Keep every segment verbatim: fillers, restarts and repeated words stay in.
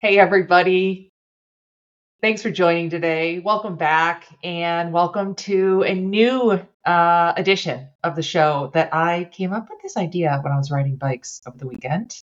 Hey, everybody. Thanks for joining today. Welcome back and welcome to a new uh, edition of the show that I came up with this idea when I was riding bikes over the weekend.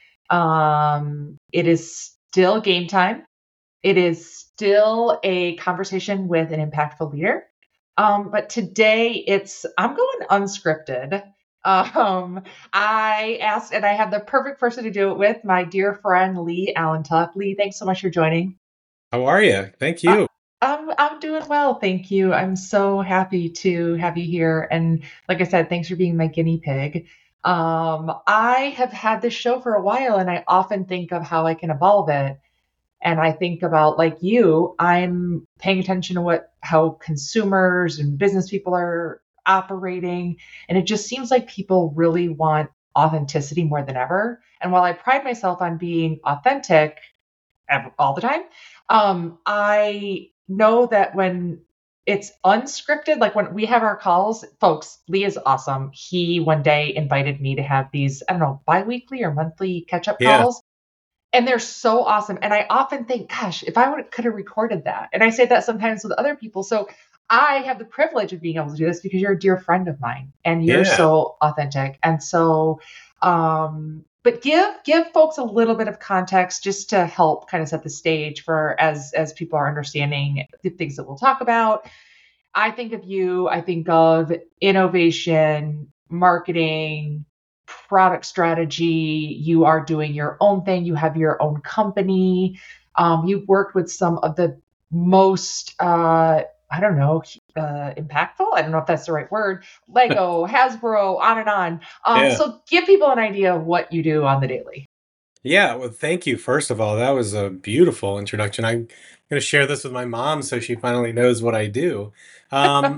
Um, it is still game time. It is still a conversation with an impactful leader. Um, but today it's, I'm going unscripted. Um, I asked, and I have the perfect person to do it with, my dear friend Lee Allentuck. Lee, thanks so much for joining. How are you? Thank Uh, you. I'm I'm doing well, thank you. I'm so happy to have you here. And like I said, thanks for being my guinea pig. Um, I have had this show for a while, and I often think of how I can evolve it. And I think about like you, I'm paying attention to what how consumers and business people are operating, and it just seems like people really want authenticity more than ever. And while I pride myself on being authentic, ev- all the time. Um, I know that when it's unscripted, like when we have our calls, folks, Lee is awesome. He one day invited me to have these, I don't know, bi-weekly or monthly catch-up Yeah. calls. And they're so awesome. And I often think, gosh, if I would could have recorded that. And I say that sometimes with other people. So I have the privilege of being able to do this because you're a dear friend of mine and you're Yeah. so authentic. And so um but give give folks a little bit of context just to help kind of set the stage for as as people are understanding the things that we'll talk about. I think of you, I think of innovation, marketing, product strategy. You are doing your own thing. You have your own company. Um, you've worked with some of the most, uh, I don't know, uh, impactful. I don't know if that's the right word. Lego, Hasbro, on and on. Um, Yeah. so give people an idea of what you do on the daily. Yeah. Well, thank you. First of all, that was a beautiful introduction. I'm going to share this with my mom so she finally knows what I do. Um,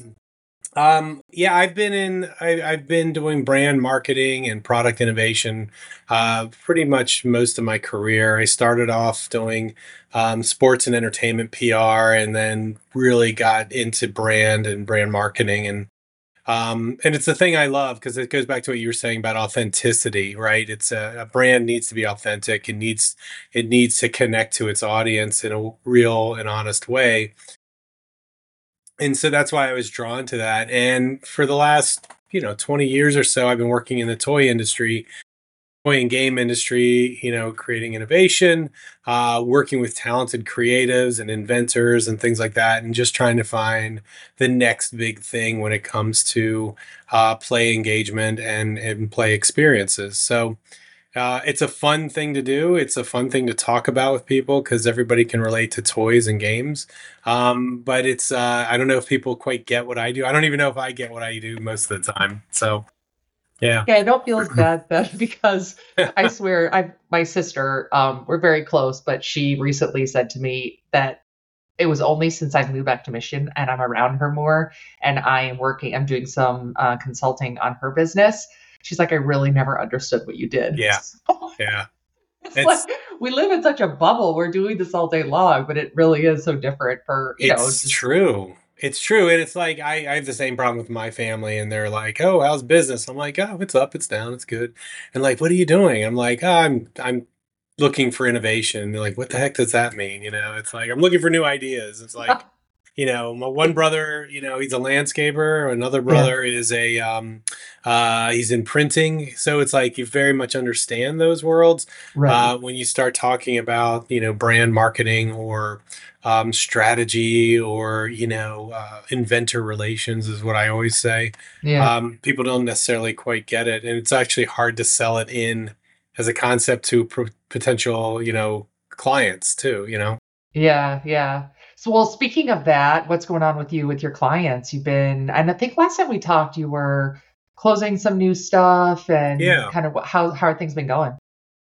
um, yeah, I've been in, I, I've been doing brand marketing and product innovation uh, pretty much most of my career. I started off doing um, sports and entertainment P R and then really got into brand and brand marketing. And Um, and it's the thing I love because it goes back to what you were saying about authenticity, right? It's a, a brand needs to be authentic. It needs it needs to connect to its audience in a real and honest way. And so that's why I was drawn to that. And for the last, you know, twenty years or so, I've been working in the toy industry, toy and game industry, you know, creating innovation, uh, working with talented creatives and inventors and things like that, and just trying to find the next big thing when it comes to uh, play engagement and, and play experiences. So uh, it's a fun thing to do. It's a fun thing to talk about with people because everybody can relate to toys and games. Um, but it's, uh, I don't know if people quite get what I do. I don't even know if I get what I do most of the time. So, yeah. Yeah, I don't feel as bad then because I swear I my sister, um, we're very close, but she recently said to me that it was only since I've moved back to Michigan and I'm around her more and I am working, I'm doing some uh, consulting on her business. She's like, I really never understood what you did. Yeah. Yeah. It's like It's we live in such a bubble. We're doing this all day long, but it really is so different for, you know, it's just true. It's true. And it's like I, I have the same problem with my family and they're like, "Oh, how's business?" I'm like, "Oh, it's up, it's down, it's good." And like, "What are you doing?" I'm like, oh, "I'm I'm looking for innovation." And they're like, "What the heck does that mean?" You know, it's like I'm looking for new ideas. It's like, you know, my one brother, you know, he's a landscaper. Another yeah, brother is a, um, uh, he's in printing. So it's like you very much understand those worlds. right. Uh, when you start talking about, you know, brand marketing or um, strategy or, you know, uh, inventor relations is what I always say. Yeah. Um, people don't necessarily quite get it. And it's actually hard to sell it in as a concept to pro- potential, you know, clients too, you know? Yeah, yeah. So, well, speaking of that, what's going on with you with your clients? You've been, and I think last time we talked, you were closing some new stuff and Yeah. kind of what, how how are things been going?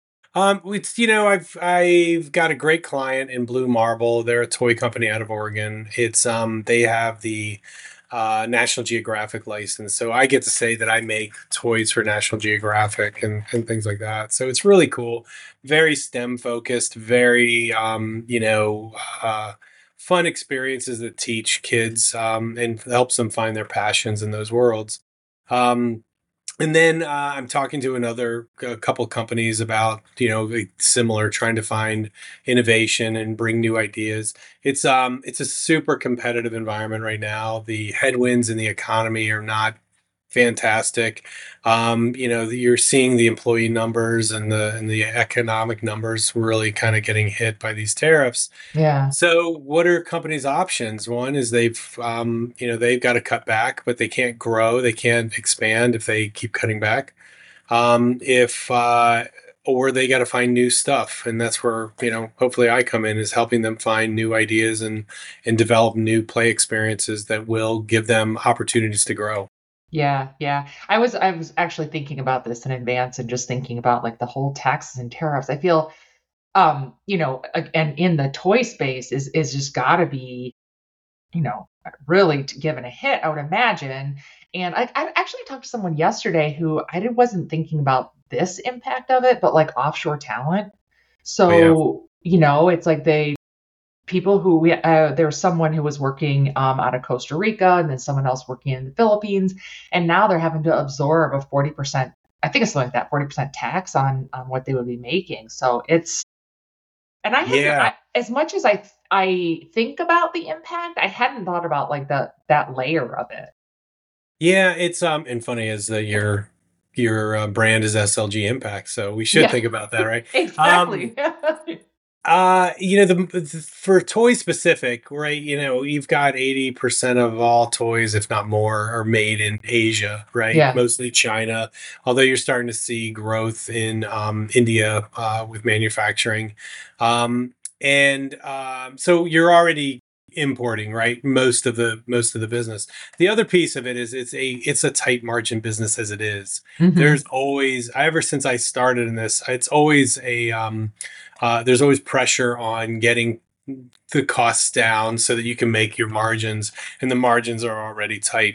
Um, it's you know I've I've got a great client in Blue Marble. They're a toy company out of Oregon. It's um they have the uh, National Geographic license, so I get to say that I make toys for National Geographic and and things like that. So it's really cool. Very STEM focused. Very um you know uh, fun experiences that teach kids um and helps them find their passions in those worlds. Um, and then uh, I'm talking to another a couple companies about, you know, like, similar, trying to find innovation and bring new ideas. It's um it's a super competitive environment right now. The headwinds in the economy are not fantastic. Um, you know, you're seeing the employee numbers and the and the economic numbers really kind of getting hit by these tariffs. Yeah. So, what are companies' options? One is they've, um, you know, they've got to cut back, but they can't grow, they can't expand if they keep cutting back. Um, if uh, Or they got to find new stuff, and that's where, you know, hopefully I come in, is helping them find new ideas and and develop new play experiences that will give them opportunities to grow. Yeah, yeah. I was I was actually thinking about this in advance and just thinking about like the whole taxes and tariffs. I feel um, you know, a- and in the toy space is is just got to be, you know, really t- given a hit, I would imagine. And I I actually talked to someone yesterday who I did, wasn't thinking about this impact of it, but like offshore talent. But yeah, So, you know, it's like they people who we uh, there was someone who was working um, out of Costa Rica and then someone else working in the Philippines, and now they're having to absorb a forty percent, I think it's something like that, forty percent tax on on what they would be making. So it's, and I hadn't, yeah, I, as much as I I think about the impact, I hadn't thought about like the that layer of it. yeah. It's um and funny as uh, your your uh, brand is S L G Impact, so we should Yeah, think about that, right? Um, exactly. Uh, you know, the, for toy specific, right? You know, you've got eighty percent of all toys, if not more, are made in Asia, right? Yeah, Mostly China, although you're starting to see growth in um, India uh, with manufacturing. Um, and um, so you're already importing, right? Most of the most of the business. The other piece of it is it's a it's a tight margin business as it is. hmm, There's always, ever since I started in this, it's always a um, uh, there's always pressure on getting the costs down so that you can make your margins, and the margins are already tight.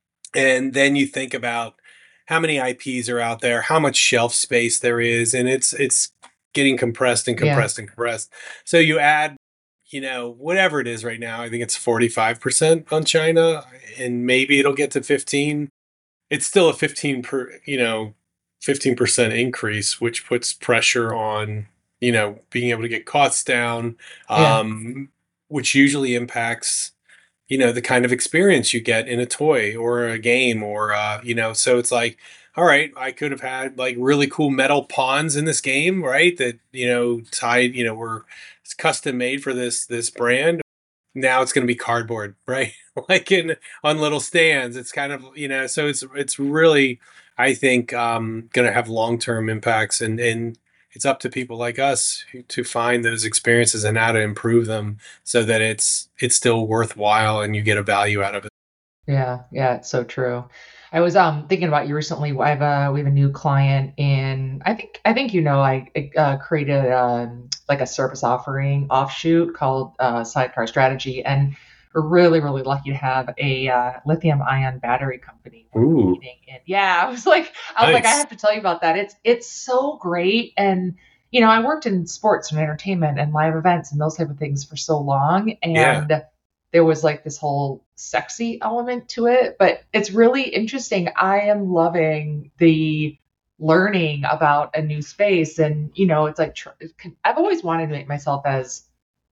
And then you think about how many I Ps are out there, how much shelf space there is, and it's it's getting compressed and yeah, compressed and compressed. So you add, you know, whatever it is right now, I think it's forty-five percent on China, and maybe it'll get to fifteen. It's still a fifteen per, you know, fifteen percent increase, which puts pressure on, you know, being able to get costs down, yeah, um, which usually impacts, you know, the kind of experience you get in a toy or a game, or uh, you know, so it's like, all right, I could have had like really cool metal pawns in this game, right? That, you know, tied, you know, were custom made for this this brand. Now it's going to be cardboard, right? Like in on little stands. It's kind of, you know, so it's it's really, I think, um, going to have long term impacts, and and it's up to people like us who- to find those experiences and how to improve them so that it's it's still worthwhile and you get a value out of it. yeah, yeah. It's so true. I was um thinking about you recently. I have a we have a new client in. I think I think you know I uh, created um like a service offering offshoot called uh, Sidecar Strategy, and we're really really lucky to have a uh, lithium ion battery company we're Ooh, meeting in. Yeah, I was like I was like I nice. have to tell you about that. It's it's so great, and you know I worked in sports and entertainment and live events and those type of things for so long, Yeah. and there was like this whole sexy element to it, but it's really interesting. I am loving the learning about a new space, and you know it's like tr- I've always wanted to make myself as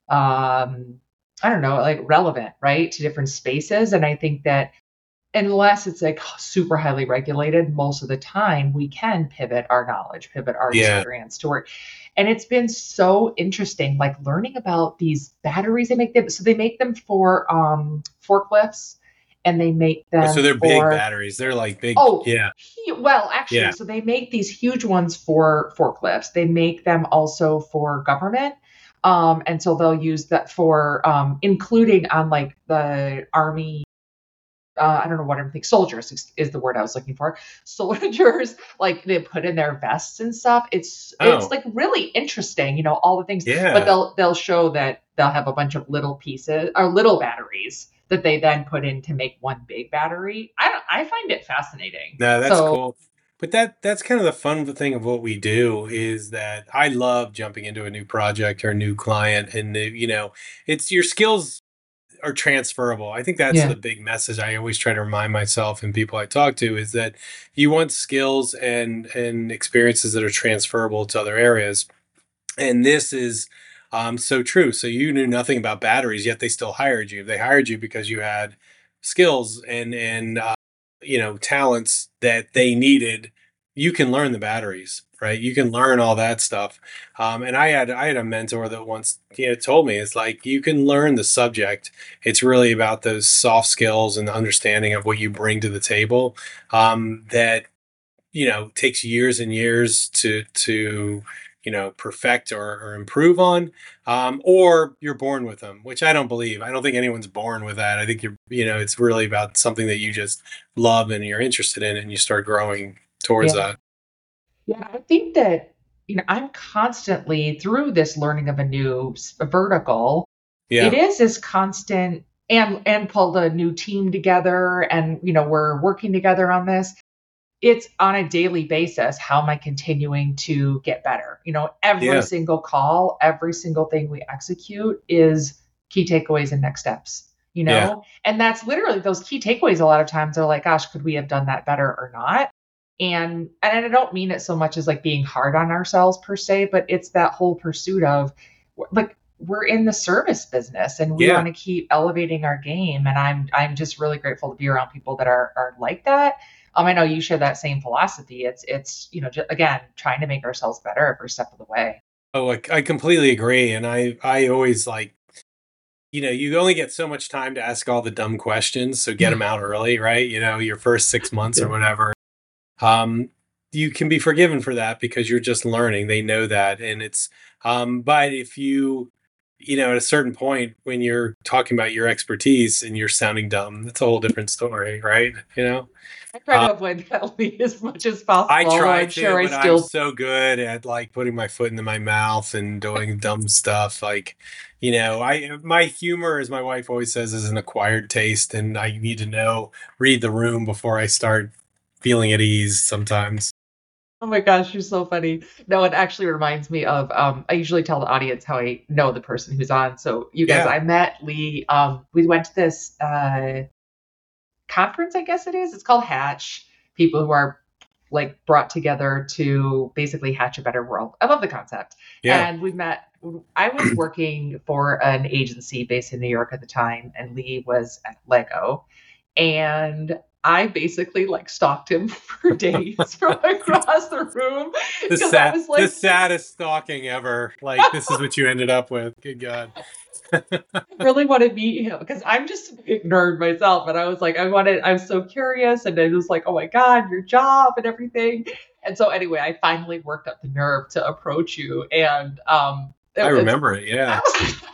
um I don't know, like relevant, right, to different spaces. And I think that unless it's like super highly regulated, most of the time we can pivot our knowledge, pivot our Yeah. experience to work. And it's been so interesting, like learning about these batteries they make them. So they make them for um, forklifts, and they make Oh, so them they're big for batteries. They're like big. oh, Yeah. he, well, actually, Yeah. so they make these huge ones for forklifts. They make them also for government. Um, and so they'll use that for um, including on like the army, uh, I don't know what I'm thinking. Soldiers is, is the word I was looking for. Soldiers, like they put in their vests and stuff. It's it's Oh, like really interesting, you know, all the things. But yeah. they'll they'll show that they'll have a bunch of little pieces or little batteries that they then put in to make one big battery. I don't. I find it fascinating. No, that's So cool. But that that's kind of the fun thing of what we do, is that I love jumping into a new project or a new client, and uh, you know, it's your skills. are transferable. I think that's Yeah. the big message I always try to remind myself and people I talk to is that you want skills and and experiences that are transferable to other areas. And this is um, so true. So you knew nothing about batteries, yet they still hired you. They hired you because you had skills and and uh, you know talents that they needed. You can learn the batteries, right? You can learn all that stuff. Um, and I had I had a mentor that once you know told me it's like you can learn the subject. It's really about those soft skills and the understanding of what you bring to the table. Um, that you know takes years and years to to you know perfect or, or improve on, um, or you're born with them, which I don't believe. I don't think anyone's born with that. I think you're you know it's really about something that you just love and you're interested in and you start growing towards Yeah. that. Yeah, I think that, you know, I'm constantly through this learning of a new s- vertical. It Yeah, is this constant and and pulled a new team together and, you know, we're working together on this. It's on a daily basis. How am I continuing to get better? You know, every yeah, single call, every single thing we execute is key takeaways and next steps, you yeah, know? And that's literally those key takeaways a lot of times are like, gosh, could we have done that better or not? And and I don't mean it so much as like being hard on ourselves per se, but it's that whole pursuit of like we're in the service business and we yeah. want to keep elevating our game. And I'm I'm just really grateful to be around people that are are like that. um, I know you share that same philosophy. It's it's you know, just, again, trying to make ourselves better every step of the way. Oh, I, I completely agree. And I I always like you know you only get so much time to ask all the dumb questions, so get them out early, right? You know, your first six months or Yeah. whatever. um, you can be forgiven for that because you're just learning. They know that, and it's. Um, but if you, you know, at a certain point when you're talking about your expertise and you're sounding dumb, that's a whole different story, right? You know. I try Uh, to avoid that as much as possible, I although try I'm to, sure I but I'm still. so good at like putting my foot into my mouth and doing dumb stuff. Like, you know, I my humor, as my wife always says, is an acquired taste, and I need to know read the room before I start feeling at ease sometimes. Oh my gosh, you're so funny. No, it actually reminds me of um I usually tell the audience how I know the person who's on. So you guys, Yeah. I met Lee. Um we went to this uh conference, I guess it is. It's called Hatch. People who are like brought together to basically hatch a better world. I love the concept. Yeah. And we met. I was working for an agency based in New York at the time, and Lee was at Lego. And I basically like stalked him for days from across the room The because I sad was the like, saddest stalking ever. Like this is what you ended up with. Good God. really want to meet him because I'm just a big nerd myself. And I was like, I wanted, I was so curious. And I was like, oh my God, your job and everything. And so anyway, I finally worked up the nerve to approach you. And um, I it, it's, remember it. Yeah.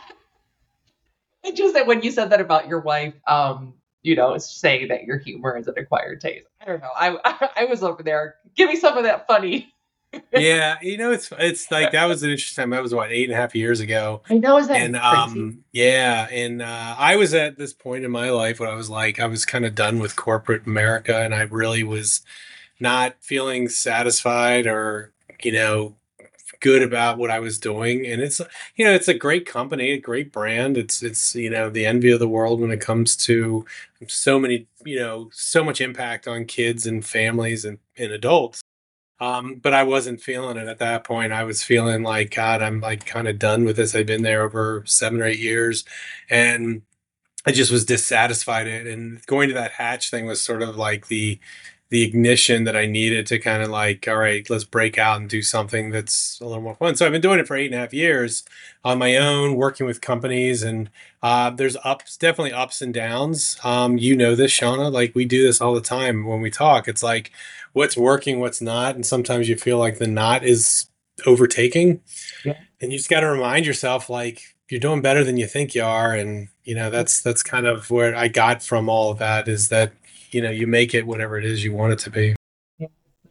it just that when you said that about your wife, um, you know, saying that your humor is an acquired taste. I don't know. I, I, I was over there. Give me some of that funny. Yeah. You know, it's it's like that was an interesting time. That was what, eight and a half years ago. I know, is that And crazy? um yeah, and uh I was at this point in my life where I was like, I was kind of done with corporate America and I really was not feeling satisfied or, you know, good about what I was doing. And it's, you know, it's a great company, a great brand. It's, it's, you know, the envy of the world when it comes to so many, you know, so much impact on kids and families and, and adults. Um, but I wasn't feeling it at that point. I was feeling like, God, I'm like kind of done with this. I've been there over seven or eight years and I just was dissatisfied. And going to that Hatch thing was sort of like the the ignition that I needed to kind of like, all right, let's break out and do something that's a little more fun. So I've been doing it for eight and a half years on my own, working with companies, and uh, there's ups, definitely ups and downs. Um, you know this, Shauna. Like we do this all the time when we talk. It's like what's working, what's not, and sometimes you feel like the not is overtaking, Yeah. and you just got to remind yourself like you're doing better than you think you are. And you know that's that's kind of where I got from all of that is that you know you make it whatever it is you want it to be. Yeah.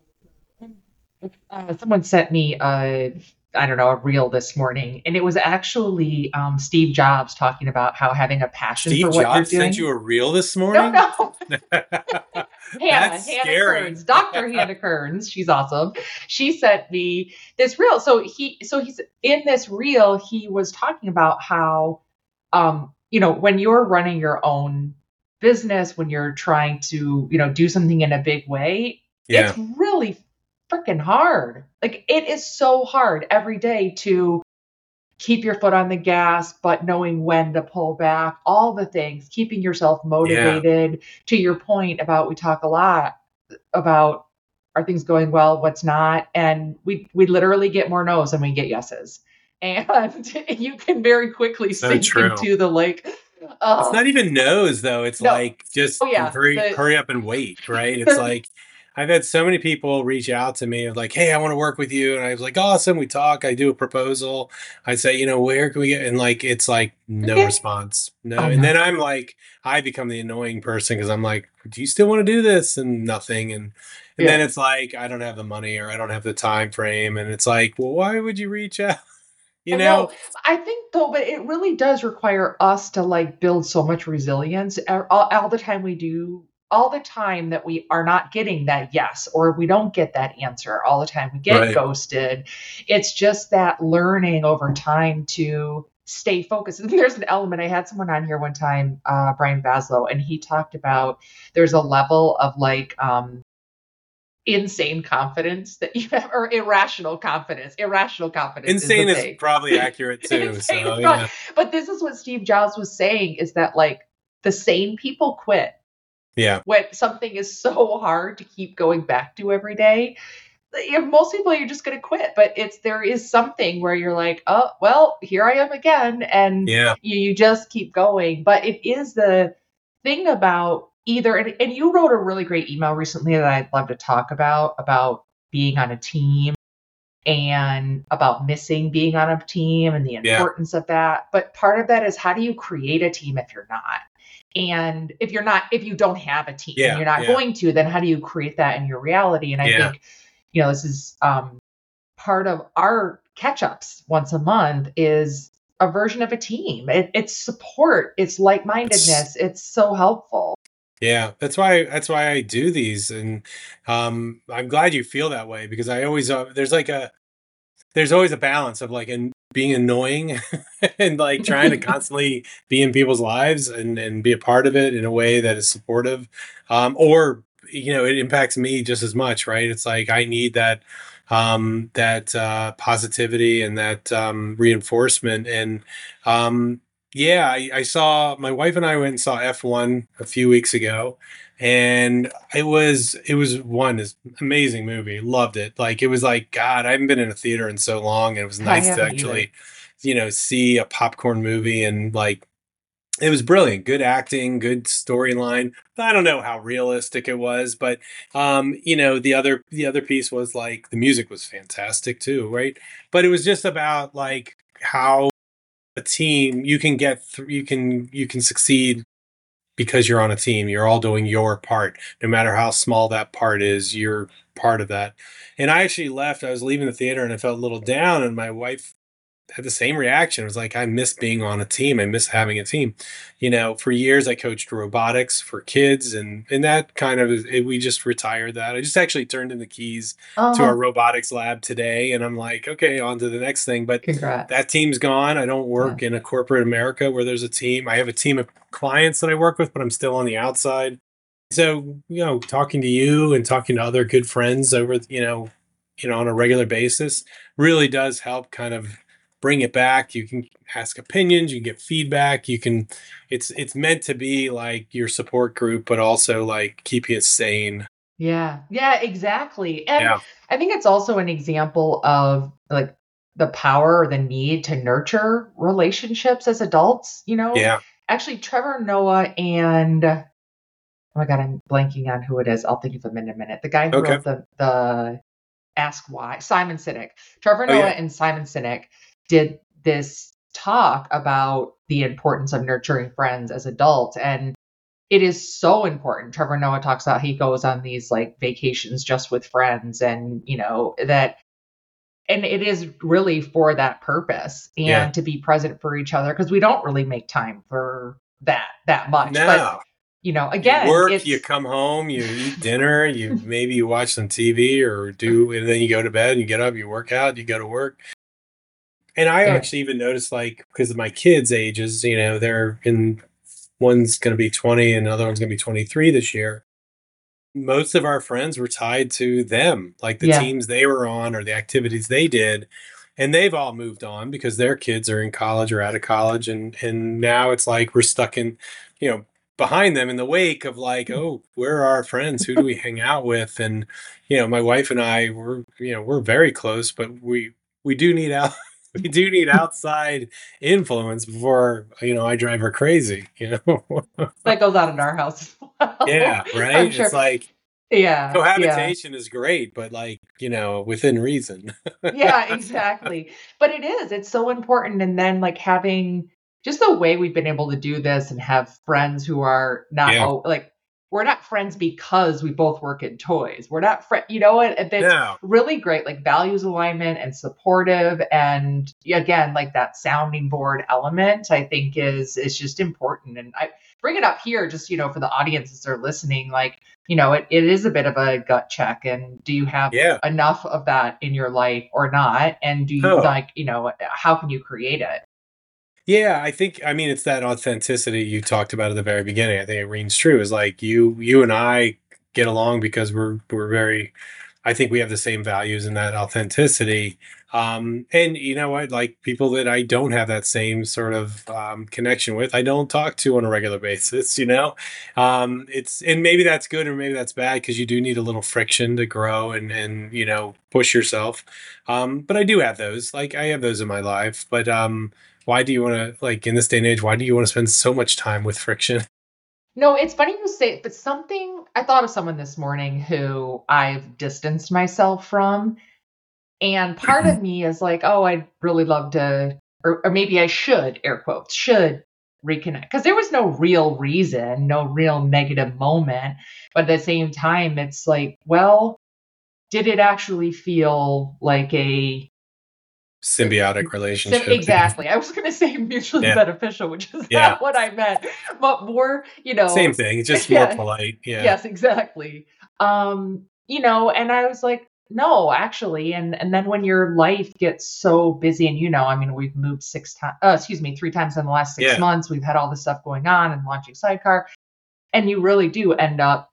Uh, someone sent me a, I don't know, a reel this morning, and it was actually um, Steve Jobs talking about how having a passion for Steve what you're Jobs sent doing. you a reel this No, morning. no, Hannah, That's Hannah scary. Kearns, Doctor Hannah Kearns, she's awesome. She sent me this reel. So he, so he's in this reel. He was talking about how, um, you know, when you're running your own business, when you're trying to, you know, do something in a big way, Yeah. it's really freaking hard. Like it is so hard every day to keep your foot on the gas, but knowing when to pull back, all the things, keeping yourself Yeah. motivated. To your point about, we talk a lot about, are things going well, what's not? And we we literally get more no's than we get yeses. And you can very quickly So sink true. into the like, It's uh, not even no's though. It's no, like just oh yeah, hurry the hurry up and wait, right? It's like I've had so many people reach out to me of like, "Hey, I want to work with you." And I was like, "Awesome." We talk, I do a proposal. I say, "You know, where can we get?" And like it's like no okay, response. No. oh And no, then I'm like I become the annoying person because I'm like, "Do you still want to do this?" And nothing. And and yeah. then it's like I don't have the money or I don't have the time frame and it's like, "Well, why would you reach out?" You I know? know. I think though, but it really does require us to like build so much resilience all, all the time we do, all the time that we are not getting that yes, or we don't get that answer all the time. We get Right. ghosted. It's just that learning over time to stay focused. And there's an element. I had someone on here one time, uh, Brian Baslow, and he talked about there's a level of like um insane confidence that you have, or irrational confidence. Irrational confidence is the Insane is thing. probably accurate too. Insane. So yeah. But this is what Steve Jobs was saying, is that like the sane people quit Yeah. when something is so hard to keep going back to every day. You know, most people, you're just going to quit, but it's, there is something where you're like, oh, well, here I am again. And Yeah. you, you just keep going. But it is the thing about either, and, and you wrote a really great email recently that I'd love to talk about, about being on a team and about missing being on a team and the Yeah. importance of that. But part of that is, how do you create a team if you're not? And if you're not, if you don't have a team and Yeah. you're not Yeah. going to, then how do you create that in your reality? And I Yeah. think, you know, this is um, part of our catch ups once a month, is a version of a team. It, it's support, it's like It's, mindedness. It's so helpful. yeah. That's why that's why I do these. And um I'm glad you feel that way because I always uh, there's like a there's always a balance of like and being annoying and like trying to constantly be in people's lives and and be a part of it in a way that is supportive. Um or you know, it impacts me just as much, right? It's like I need that um that uh positivity and that um reinforcement and um yeah, I, I saw my wife and I went and saw F one a few weeks ago and it was it was one is amazing movie. Loved it. Like it was like God, I haven't been in a theater in so long, and it was I nice to haven't either. actually, you know, see a popcorn movie and like it was brilliant. Good acting, good storyline. I don't know how realistic it was, but um, you know, the other the other piece was like the music was fantastic too, right? But it was just about like how a team you can get through you can you can succeed because you're on a team. You're all doing your part. No matter how small that part is, you're part of that. And I actually left. I was leaving the theater and I felt a little down. And my wife had the same reaction. It was like, I miss being on a team. I miss having a team. You know, for years I coached robotics for kids, and and that kind of it, we just retired that. I just actually turned in the keys to our Uh-huh. robotics lab today, and I'm like, okay, on to the next thing. But Congrats. that team's gone. I don't Yeah. work in a corporate America where there's a team. I have a team of clients that I work with, but I'm still on the outside. So, you know, talking to you and talking to other good friends over, you know, you know, on a regular basis really does help kind of bring it back. You can ask opinions, you can get feedback, you can it's it's meant to be like your support group, but also like keep you sane. Yeah. Yeah, exactly. And Yeah. I think it's also an example of like the power or the need to nurture relationships as adults, you know? Yeah. Actually, Trevor Noah and, oh my God, I'm blanking on who it is. I'll think of him in a minute. The guy who Okay. wrote the the Ask Why, Simon Sinek. Trevor Oh Noah yeah. and Simon Sinek did this talk about the importance of nurturing friends as adults. And it is so important. Trevor Noah talks about, he goes on these like vacations just with friends, and you know that, and it is really for that purpose Yeah. and to be present for each other, because we don't really make time for that that much. But No. you know, You again, work, you it's come home, you eat dinner, you maybe you watch some T V or do and then you go to bed and you get up, you work out, you go to work. And I Yeah. actually even noticed, like, because of my kids' ages, you know, they're in one's going to be twenty and another one's going to be twenty-three this year. Most of our friends were tied to them, like the Yeah. teams they were on or the activities they did. And they've all moved on because their kids are in college or out of college. And and now it's like we're stuck in, you know, behind them in the wake of like, oh, where are our friends? Who do we hang out with? And, you know, my wife and I were, you know, we're very close, but we we do need out we do need outside influence before, you know, I drive her crazy, you know. That goes on in our house as well. Yeah, right? I'm It's sure. like Yeah, yeah. cohabitation is great, but like, you know, within reason. Yeah, exactly. But it is, it's so important, and then, like, having just the way we've been able to do this and have friends who are not Yeah. oh, like, we're not friends because we both work in toys. We're not friend you know what? That's No. really great, like, values alignment and supportive, and, yeah, again, like, that sounding board element, I think is is just important, and I bring it up here just, you know, for the audiences that are listening, like, you know, it, it is a bit of a gut check. And do you have Yeah. enough of that in your life or not? And do you Oh. like, you know, how can you create it? Yeah, I think I mean it's that authenticity you talked about at the very beginning. I think it rings true. Is like you you and I get along because we're we're very I think we have the same values and that authenticity. Um, and you know what? Like people that I don't have that same sort of um, connection with, I don't talk to on a regular basis. You know, um, it's and maybe that's good or maybe that's bad because you do need a little friction to grow and and you know push yourself. Um, but I do have those. Like I have those in my life. But um, why do you want to like in this day and age? Why do you want to spend so much time with friction? No, it's funny you say it, but something I thought of someone this morning who I've distanced myself from. And part of me is like, oh, I'd really love to, or, or maybe I should, air quotes, should reconnect. Because there was no real reason, no real negative moment. But at the same time, it's like, well, did it actually feel like a Symbiotic sim- relationship. exactly? I was going to say mutually Yeah. beneficial, which is Yeah. not what I meant, but more, you know, Same thing, it's just more yeah, polite, yeah. yes, exactly. Um, you know, and I was like, no, actually, and and then when your life gets so busy, and you know, I mean, we've moved six times, uh, excuse me, three times in the last six Yeah, months. We've had all this stuff going on and launching Sidecar, and you really do end up,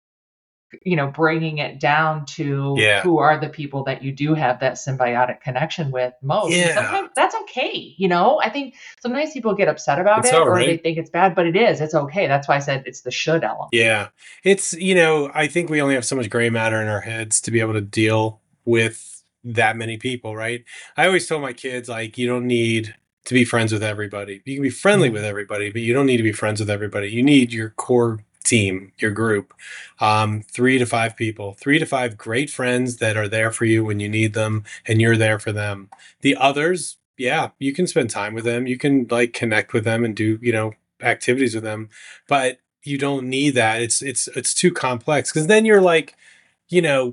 you know, bringing it down to yeah, who are the people that you do have that symbiotic connection with most. And yeah, sometimes that's okay. You know, I think sometimes people get upset about it's it or they alright. think it's bad, but it is. It's okay. That's why I said it's the should element. Yeah. It's you know, I think we only have so much gray matter in our heads to be able to deal with that many people, right? I always tell my kids, like, you don't need to be friends with everybody. You can be friendly Yeah. with everybody, but you don't need to be friends with everybody. You need your core team, your group, um, three to five people, three to five great friends that are there for you when you need them, and you're there for them. The others, yeah, you can spend time with them. You can like connect with them and do, you know, activities with them, but you don't need that. It's it's it's too complex because then you're like, you know,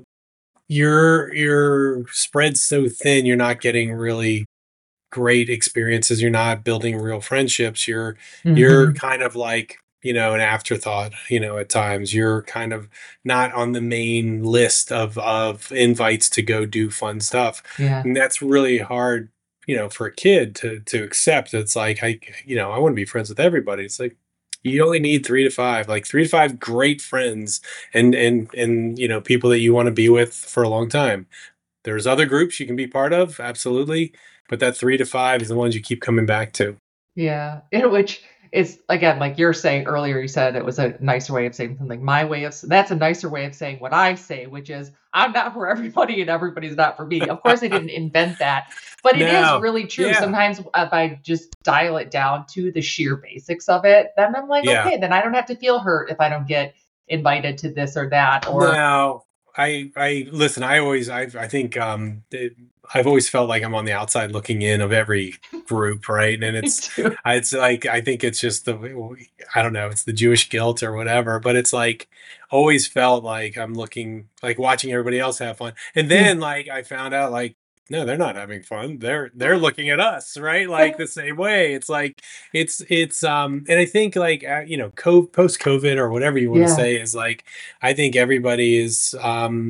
you're you're spread so thin. You're not getting really great experiences. You're not building real friendships. You're you're Hmm. kind of like, you know, an afterthought, you know, at times. You're kind of not on the main list of of invites to go do fun stuff. Yeah. And that's really hard, you know, for a kid to to accept. It's like I you know, I want to be friends with everybody. It's like you only need three to five, like three to five great friends and and and you know, people that you want to be with for a long time. There's other groups you can be part of, absolutely, but that three to five is the ones you keep coming back to. Yeah, in which is again, like you're saying earlier, you said it was a nicer way of saying something. My way of that's a nicer way of saying what I say, which is I'm not for everybody and everybody's not for me. Of course, I didn't invent that, but it is No. really true. Yeah. Sometimes if I just dial it down to the sheer basics of it, then I'm like, Yeah. okay, then I don't have to feel hurt if I don't get invited to this or that. Or No. I I listen, I always I I think um it, I've always felt like I'm on the outside looking in of every group, right? And me it's too. it's like I think it's just the I don't know, it's the Jewish guilt or whatever, but it's like always felt like I'm looking like watching everybody else have fun. And Yeah. then like I found out like no, they're not having fun. They're they're looking at us, right? Like the same way. It's like it's it's um and I think like uh, you know, co- post COVID or whatever you want to Yeah. say is like I think everybody is um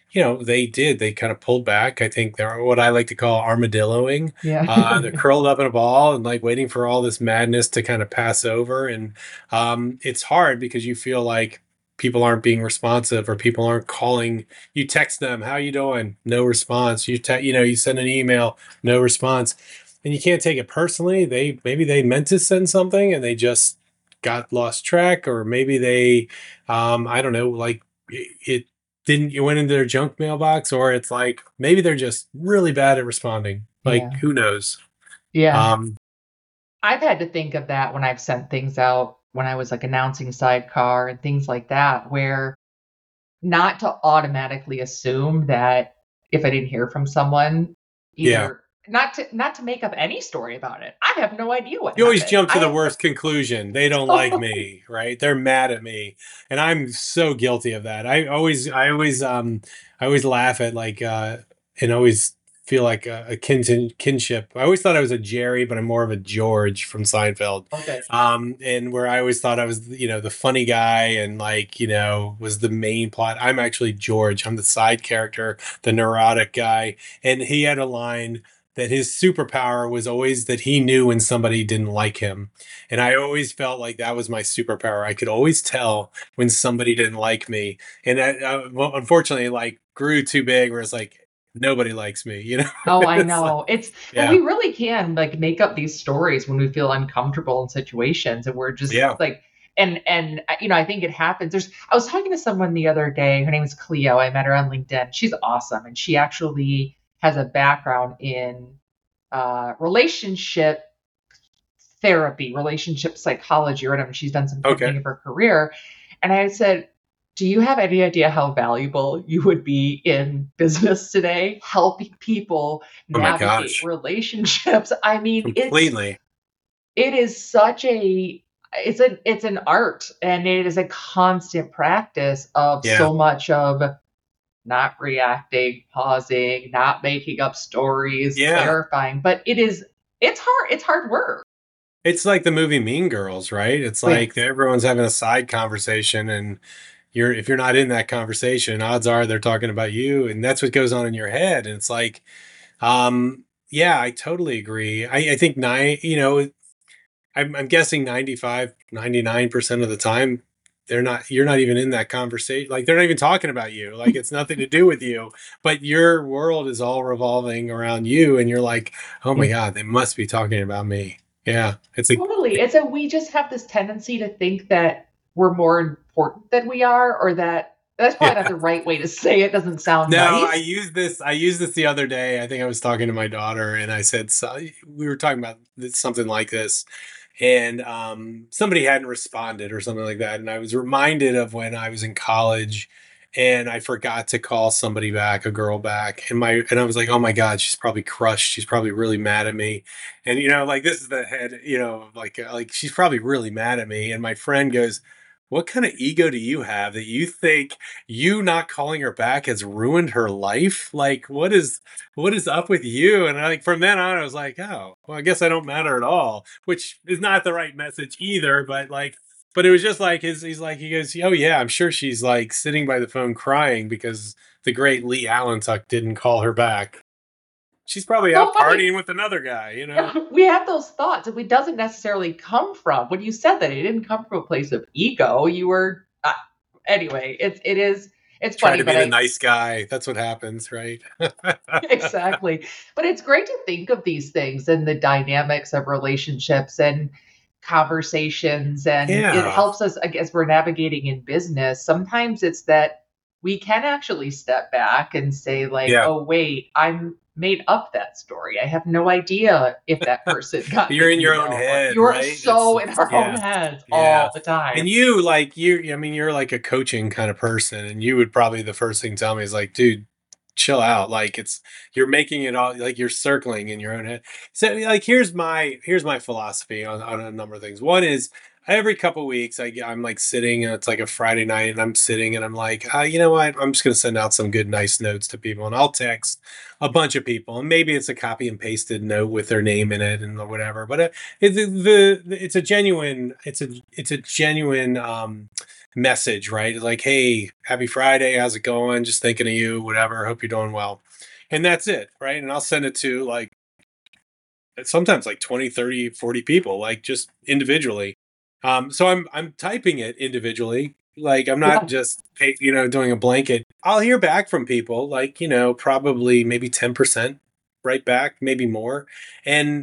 you know, they did. They kind of pulled back. I think they're what I like to call armadilloing. Yeah. Uh, they're curled up in a ball and like waiting for all this madness to kind of pass over. And um, it's hard because you feel like people aren't being responsive or people aren't calling. You text them, "How you doing?" No response. You te- you know, you send an email, no response, and you can't take it personally. They maybe they meant to send something and they just got lost track, or maybe they, um, I don't know, like it, it didn't you went into their junk mailbox, or it's like maybe they're just really bad at responding. Like Yeah. who knows? Yeah. Um, I've had to think of that when I've sent things out when I was like announcing Sidecar and things like that, where not to automatically assume that if I didn't hear from someone, yeah. either not to not to make up any story about it. I have no idea what You always happened. jump to the I worst conclusion. They don't like me, right? They're mad at me. And I'm so guilty of that. I always I always um I always laugh at like uh and always feel like a, a kin kinship. I always thought I was a Jerry, but I'm more of a George from Seinfeld. okay. Um and where I always thought I was, you know, the funny guy and like, you know, was the main plot. I'm actually George. I'm the side character, the neurotic guy. And he had a line that his superpower was always that he knew when somebody didn't like him. And I always felt like that was my superpower. I could always tell when somebody didn't like me. And that, uh, well, unfortunately, like grew too big where it's like, nobody likes me, you know? Oh, I It's like, know. It's but yeah, we really can like make up these stories when we feel uncomfortable in situations and we're just yeah. like and and uh, you know, I think it happens. There's I was talking to someone the other day. Her name is Cleo. I met her on LinkedIn. She's awesome and she actually has a background in uh relationship therapy, relationship psychology or whatever. She's done some pivoting Okay. of her career. And I said, do you have any idea how valuable you would be in business today, helping people Oh my navigate gosh. relationships? I mean, it's Completely. it is such a it's an it's an art and it is a constant practice of Yeah. so much of not reacting, pausing, not making up stories, Yeah. clarifying. But it is it's hard, it's hard work. It's like the movie Mean Girls, right? It's Oh yeah. like everyone's having a side conversation and you're if you're not in that conversation, odds are they're talking about you and that's what goes on in your head. And it's like, um, yeah, I totally agree. I, I think nine, you know, I'm, I'm guessing ninety-five, ninety-nine percent of the time, they're not, you're not even in that conversation. Like they're not even talking about you. Like it's nothing to do with you, but your world is all revolving around you. And you're like, oh my Yeah. God, they must be talking about me. Yeah. It's a, Totally. It's a we just have this tendency to think that we're more important than we are, or that that's probably not yeah. the right way to say it. Doesn't sound No, I nice. used this. I used this the other day. I think I was talking to my daughter, and I said so, we were talking about this, something like this, and um, somebody hadn't responded or something like that, and I was reminded of when I was in college, and I forgot to call somebody back, a girl back, and my and I was like, oh my god, she's probably crushed. She's probably really mad at me, and you know, like this is the head, you know, like like she's probably really mad at me, and my friend goes. What kind of ego do you have that you think you not calling her back has ruined her life? Like, what is what is up with you? And I, like from then on, I was like, oh, well, I guess I don't matter at all, which is not the right message either. But like, but it was just like his. He's like, he goes, oh yeah, I'm sure she's like sitting by the phone crying because the great Lee Allentuck didn't call her back. She's probably So out funny. partying with another guy, you know. We have those thoughts, and it doesn't necessarily come from when you said that. It didn't come from a place of ego. You were uh, anyway. It's it is it's Try funny, to be but the I nice guy. That's what happens, right? exactly. But it's great to think of these things and the dynamics of relationships and conversations. And it Yeah, helps us, I guess, we're navigating in business. Sometimes it's that we can actually step back and say, like, yeah. oh, wait, I'm made up that story. I have no idea if that person got You're the in your own email or head, you're right? It's, so in it's our own yeah, heads yeah. all the time. And you like you, I mean, you're like a coaching kind of person, and you would probably the first thing tell me is like, dude, chill out. Like it's you're making it all like you're circling in your own head. So like here's my here's my philosophy on, on a number of things. One is every couple weeks I, I'm like sitting and it's like a Friday night and I'm sitting and I'm like, uh, you know what? I'm just gonna send out some good nice notes to people and I'll text a bunch of people and maybe it's a copy and pasted note with their name in it and whatever. But uh, it's the, the it's a genuine it's a it's a genuine um message, right? Like, hey, happy Friday, how's it going? Just thinking of you, whatever. Hope you're doing well. And that's it, right? And I'll send it to like sometimes like twenty, thirty, forty people, like just individually. Um, so I'm I'm typing it individually. Like I'm not Yeah. just you know doing a blanket. I'll hear back from people, like you know probably maybe ten percent right back, maybe more, and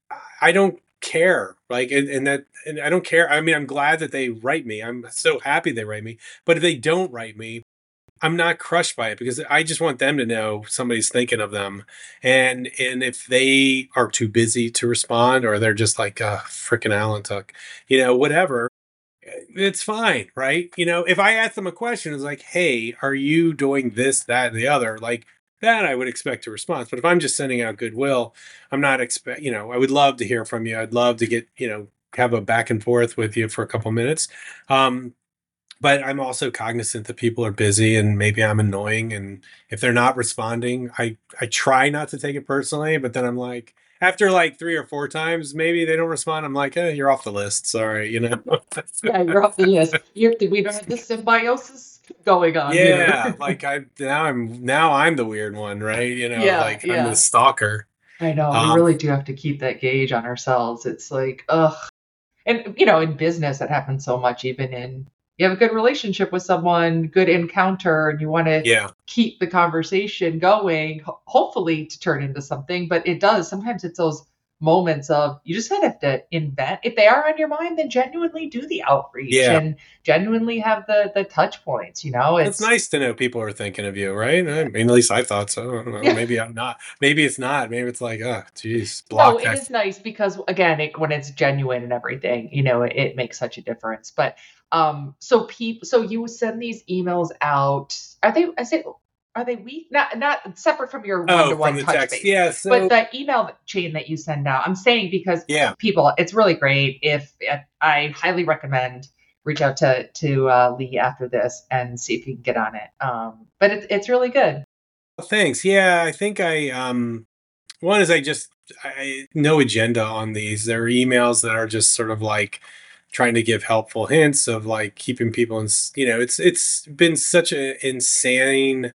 I don't care. Like and, and that and I don't care. I mean, I'm glad that they write me. I'm so happy they write me. But if they don't write me, I'm not crushed by it because I just want them to know somebody's thinking of them. And and if they are too busy to respond or they're just like, uh, frickin' Alan Tuck, you know, whatever, it's fine, right? You know, if I ask them a question, it's like, hey, are you doing this, that, and the other? Like that I would expect a response. But if I'm just sending out goodwill, I'm not expect you know, I would love to hear from you. I'd love to get, you know, have a back and forth with you for a couple minutes. Um, but I'm also cognizant that people are busy and maybe I'm annoying. And if they're not responding, I, I try not to take it personally, but then I'm like, after like three or four times, maybe they don't respond. I'm like, eh, you're off the list. Sorry, you know? Yeah, you're off the list. You're, we don't have this symbiosis going on Yeah. here. Like I, now I'm, now I'm the weird one, right? You know, Yeah, like I'm the yeah. stalker. I know. We Um, really do have to keep that gauge on ourselves. It's like, ugh. And, you know, in business, it happens so much, even in you have a good relationship with someone, good encounter, and you want to yeah. keep the conversation going, ho- hopefully to turn into something. But it does. Sometimes it's those moments of you just kind of have to invent. If they are on your mind, then genuinely do the outreach Yeah. and genuinely have the the touch points. You know, It's it's nice to know people are thinking of you, right? I mean, at least I thought so. I don't know. yeah. Maybe I'm not. Maybe it's not. Maybe it's like, oh, geez, No, block it that. is nice because again, it, when it's genuine and everything, you know, it, it makes such a difference. But um, so people, so you send these emails out. Are they? I say, are they week? Not not separate from your one Oh, to from one the touch text. base, Yeah. but So, the email chain that you send out. I'm saying because yeah. people, it's really great. If I highly recommend reach out to to uh, Lee after this and see if you can get on it. Um, but it's it's really good. Thanks. Yeah, I think I um one is I just I no agenda on these. There are emails that are just sort of like trying to give helpful hints of like keeping people in, s- you know, it's it's been such an insane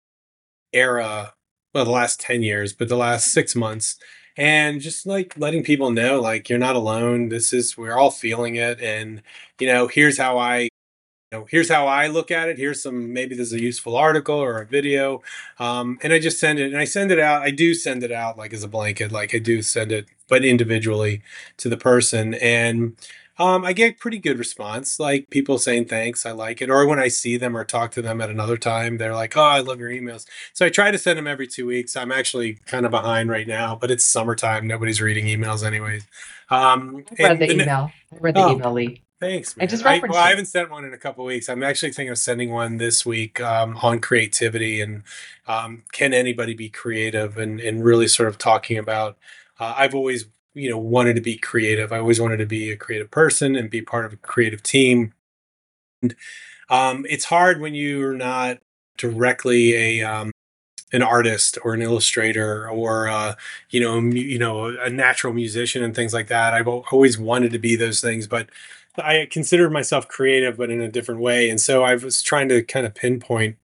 era, well, the last ten years, but the last six months and just like letting people know like you're not alone. This is we're all feeling it and you know, here's how I know, here's how I look at it. Here's some, maybe there's a useful article or a video. Um, and I just send it and I send it out. I do send it out like as a blanket, like I do send it, but individually to the person. And um, I get pretty good response, like people saying thanks, I like it. Or when I see them or talk to them at another time, they're like, oh, I love your emails. So I try to send them every two weeks. I'm actually kind of behind right now, but it's summertime. Nobody's reading emails anyways. Um, I read and the the, ne- email. I read the oh, email, Lee. Thanks, I man. just I well, referenced I it. haven't sent one in a couple of weeks. I'm actually thinking of sending one this week um, on creativity and um, can anybody be creative and and really sort of talking about. Uh, I've always you know wanted to be creative. I always wanted to be a creative person and be part of a creative team. And um, it's hard when you're not directly a um, an artist or an illustrator or uh, you know mu- you know a natural musician and things like that. I've al- always wanted to be those things, but I considered myself creative, but in a different way. And so I was trying to kind of pinpoint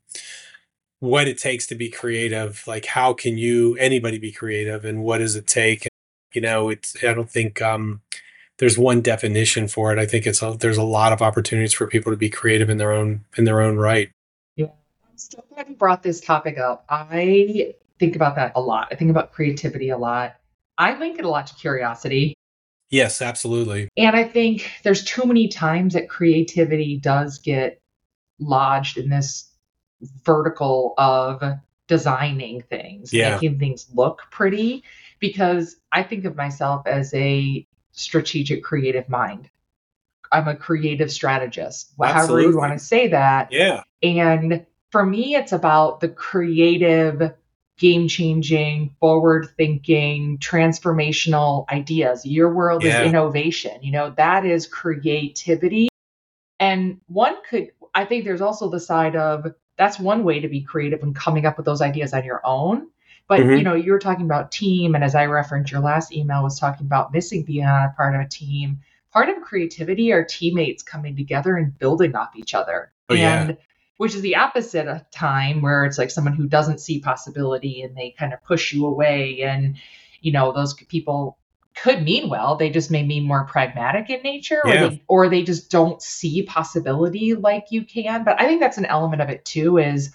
what it takes to be creative. Like, how can you anybody be creative, and what does it take? You know, it's I don't think um, there's one definition for it. I think it's a, there's a lot of opportunities for people to be creative in their own in their own right. Yeah. I'm so glad you brought this topic up. I think about that a lot. I think about creativity a lot. I link it a lot to curiosity. Yes, absolutely. And I think there's too many times that creativity does get lodged in this vertical of designing things, Yeah, making things look pretty, because I think of myself as a strategic creative mind. I'm a creative strategist, however you want absolutely. to say that. Yeah, And for me, it's about the creative, game changing, forward thinking, transformational ideas. Your world is yeah, innovation. You know, that is creativity. And one could, I think there's also the side of that's one way to be creative and coming up with those ideas on your own. But, you hmm know, you were talking about team. And as I referenced, your last email was talking about missing being on a part of a team. part of creativity are teammates coming together and building off each other. Oh yeah. And which is the opposite of time where it's like someone who doesn't see possibility and they kind of push you away. And, you know, those people could mean well, they just may mean more pragmatic in nature, or Yeah. they or they just don't see possibility like you can. But I think that's an element of it too, is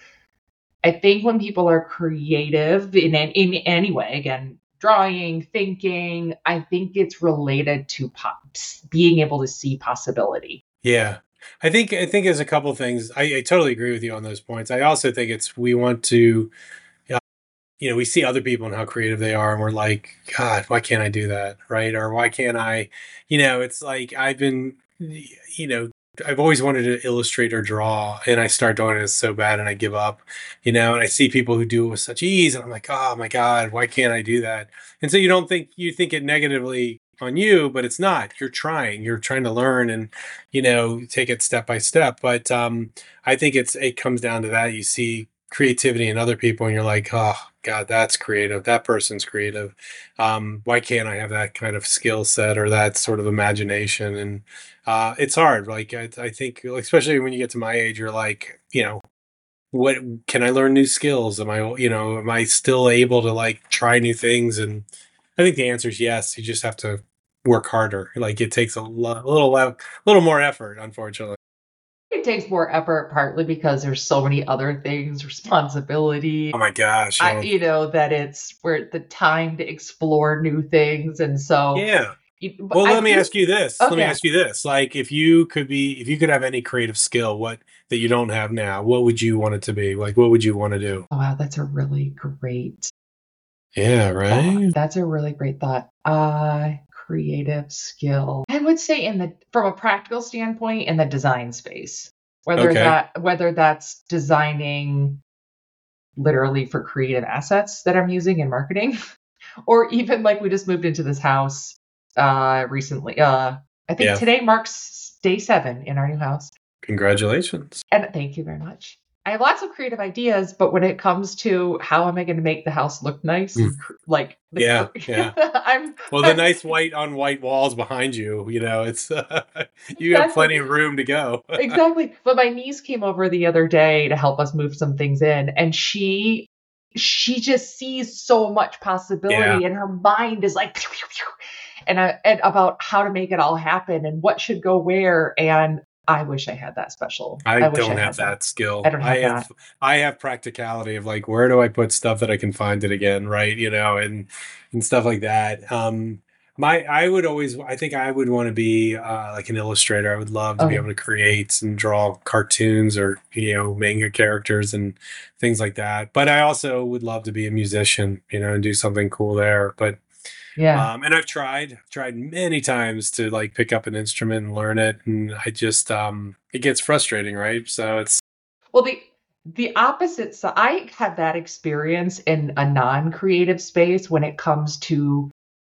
I think when people are creative in an- in any way, again, drawing, thinking, I think it's related to pop, being able to see possibility. Yeah. I think I think there's a couple things. I, I totally agree with you on those points. I also think it's we want to, uh, you know, we see other people and how creative they are, and we're like, God, why can't I do that, right? Or why can't I, you know, it's like I've been, you know, I've always wanted to illustrate or draw, and I start doing it so bad, and I give up, you know. And I see people who do it with such ease, and I'm like, oh my God, why can't I do that? And so you don't think you think it negatively on you, but it's not. You're trying. You're trying to learn and, you know, take it step by step. But um, I think it's it comes down to that. You see creativity in other people, and you're like, oh God, that's creative. That person's creative. Um, why can't I have that kind of skill set or that sort of imagination? And uh, it's hard. Like I, I think, especially when you get to my age, you're like, you know, what can I learn new skills? Am I, you know, am I still able to like try new things? And I think the answer is yes. You just have to work harder. Like it takes a lo- little, le- little more effort, unfortunately. It takes more effort, partly because there's so many other things, responsibility. Oh my gosh. I, Yeah. you know, that it's where the time to explore new things, and so Yeah. you- but Well, I let me do. ask you this. Let me Okay. ask you this. Like, if you could be, if you could have any creative skill, what that you don't have now, what would you want it to be? Like, what would you want to do? Oh, wow, that's a really great Yeah, thought. right? That's a really great thought. Uh, creative skill. I would say in the from a practical standpoint in the design space. Whether Okay. that whether that's designing literally for creative assets that I'm using in marketing, or even like we just moved into this house uh recently. Uh I think Yeah. today marks day seven in our new house. Congratulations. And thank you very much. I have lots of creative ideas, but when it comes to how am I going to make the house look nice Mm. and cr- like the Yeah. cr- Yeah. I'm, Well, the I'm nice white on white walls behind you, you know, it's uh, you have exactly plenty of room to go. exactly. But my niece came over the other day to help us move some things in, and she she just sees so much Yeah. possibility, and her mind is like and, I, and about how to make it all happen and what should go where. And I wish I had that special. I I wish I don't have had that. that I skill. don't I have that. have I have practicality of like where do I put stuff that I can find it again, right? You know, and and stuff like that. Um my I would always I think I would want to be uh like an illustrator. I would love to be able Okay. to create and draw cartoons or, you know, manga characters and things like that. But I also would love to be a musician, you know, and do something cool there. But Yeah. um, and I've tried, tried many times to like pick up an instrument and learn it, and I just um, it gets frustrating, right? So it's Well, the the opposite side, I have that experience in a non-creative space when it comes to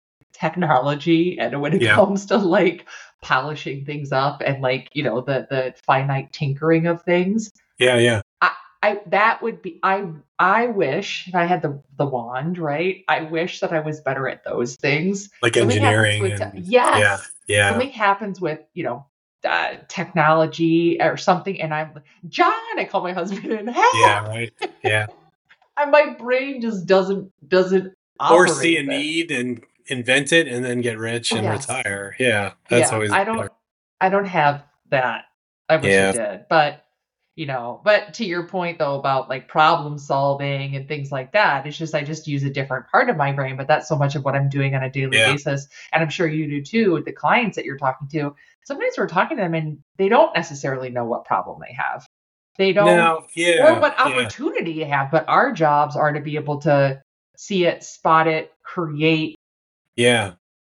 technology and when it yeah, comes to like polishing things up and like, you know, the the finite tinkering of things. yeah, yeah, I I that would be I I wish if I had the the wand, right? I wish that I was better at those things. like Something happens engineering with te and yeah, yes. yeah, Something happens with, you know, uh, technology or something, and I'm John, I call my husband and yeah, help, right, yeah. and my brain just doesn't doesn't Or see operate a there. need and invent it, and then get rich Oh and yes. retire. Yeah, that's Yeah, always I don't I don't have that. I wish I yeah, did. But, you know, but to your point though about like problem solving and things like that, it's just I just use a different part of my brain, but that's so much of what I'm doing on a daily yeah. basis. And I'm sure you do too with the clients that you're talking to. Sometimes we're talking to them and they don't necessarily know what problem they have. They don't No, or yeah, what yeah, opportunity you have, but our jobs are to be able to see it, spot it, create. yeah.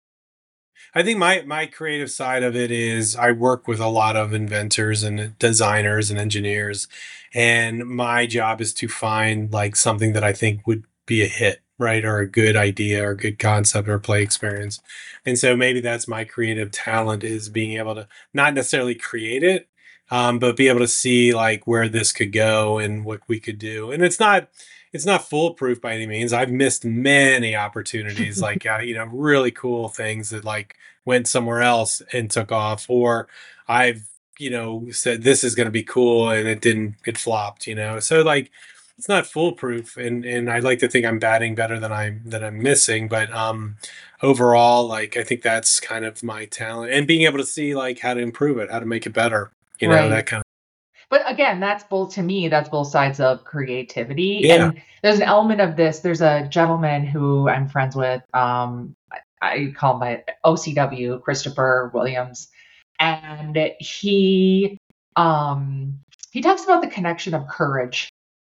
I think my my creative side of it is I work with a lot of inventors and designers and engineers, and my job is to find like something that I think would be a hit, right? Or a good idea or good concept or play experience. And so maybe that's my creative talent is being able to not necessarily create it, um, but be able to see like where this could go and what we could do. And it's not it's not foolproof by any means. I've missed many opportunities, like, uh, you know, really cool things that like went somewhere else and took off, or I've, you know, said this is going to be cool and it didn't, it flopped, you know. So like, it's not foolproof, and and I like to think I'm batting better than I'm than I'm missing, but um, overall, like I think that's kind of my talent, and being able to see like how to improve it, how to make it better, you know, that Right. kind of. But again, that's both to me, that's both sides of creativity. Yeah, And there's an element of this. There's a gentleman who I'm friends with. Um, I, I call him my O C W, Christopher Williams. And he um he talks about the connection of courage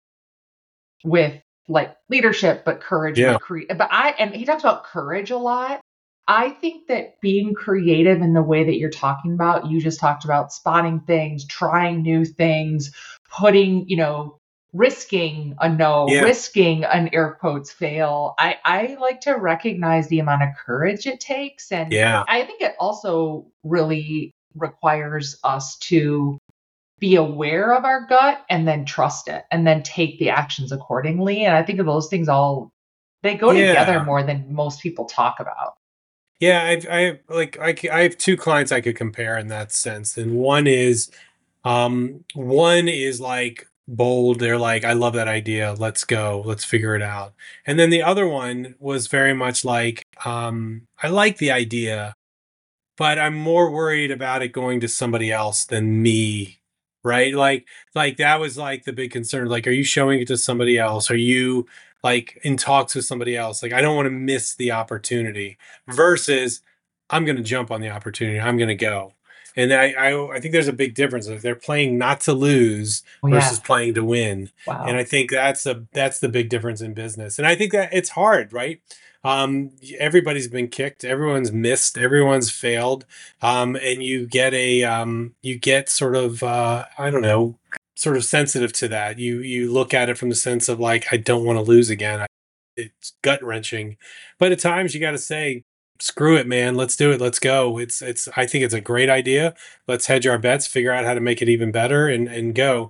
with like leadership, but courage yeah, with cre- but I and he talks about courage a lot. I think that being creative in the way that you're talking about, you just talked about spotting things, trying new things, putting, you know, risking a no, yeah, risking an air quotes fail. I, I like to recognize the amount of courage it takes. And yeah, I think it also really requires us to be aware of our gut and then trust it and then take the actions accordingly. And I think of those things all, they go together yeah. more than most people talk about. Yeah, I've, I have like I, c- I have two clients I could compare in that sense, and one is, um, one is like bold. They're like, I love that idea. Let's go. Let's figure it out. And then the other one was very much like, um, I like the idea, but I'm more worried about it going to somebody else than me, right? Like, like that was like the big concern. Like, are you showing it to somebody else? Are you like in talks with somebody else? Like, I don't want to miss the opportunity versus I'm going to jump on the opportunity. I'm going to go. And I, I, I think there's a big difference if they're playing not to lose Oh, versus yeah. playing to win. And I Wow. think that's a that's the big difference in business. And I think that it's hard, right? um Everybody's been kicked, everyone's missed, everyone's failed, um and you get a um you get sort of uh I don't know, sort of sensitive to that. You you look at it from the sense of like, I don't want to lose again. I, it's gut wrenching, but at times you got to say, screw it, man, let's do it, let's go. It's it's I think it's a great idea. Let's hedge our bets, figure out how to make it even better, and and go.